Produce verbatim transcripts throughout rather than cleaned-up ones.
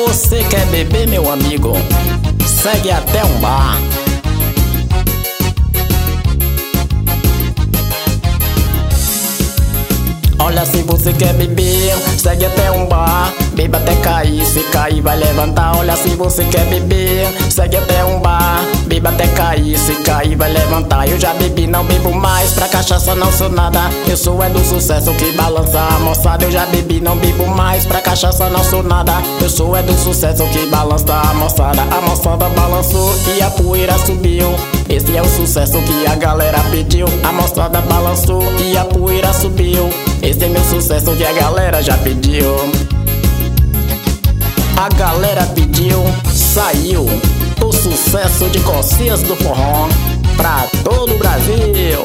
Você quer beber, meu amigo? Segue até um bar. Olha, se você quer beber, segue até um bar. Beba até cair, se cair vai levantar. Olha, se você quer beber, segue até um bar. Beba até cair, se cair vai levantar. Eu já bebi, não bebo mais, pra cachaça não sou nada. Eu sou é do sucesso que balança a moçada. Eu já bebi, não bebo mais, pra cachaça não sou nada. Eu sou é do sucesso que balança a moçada. A moçada balançou e a poeira subiu. Esse é o sucesso que a galera pediu. A moçada balançou e a poeira subiu. Esse é meu sucesso que a galera já pediu. A galera pediu, saiu o sucesso de Cocinhas do Forró pra todo o Brasil.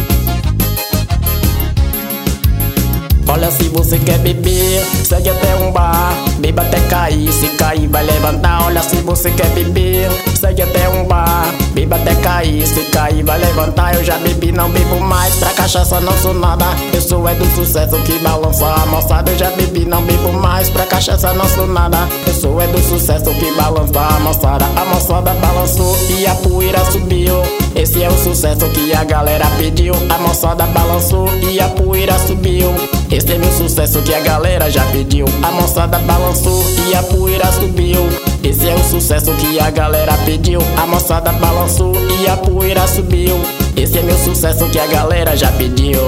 Olha, se você quer beber, segue até um bar. Beba até cair, se cair vai levantar. Olha, se você quer beber, segue até um bar. Beba até cair, se cair vai levantar. Eu já bebi, não bebo mais, pra cachaça não sou nada. Eu sou é do sucesso que balança a moçada. Eu já bebi, não bebo mais, pra cachaça não sou nada. Eu sou é do sucesso que balança a moçada. A moçada balançou e a poeira subiu. Esse é o sucesso que a galera pediu. A moçada balançou e a poeira subiu. Esse é meu sucesso que a galera já pediu. A moçada balançou e a poeira subiu. Esse é o sucesso que a galera pediu. A moçada balançou e a poeira subiu. Esse é meu sucesso que a galera já pediu.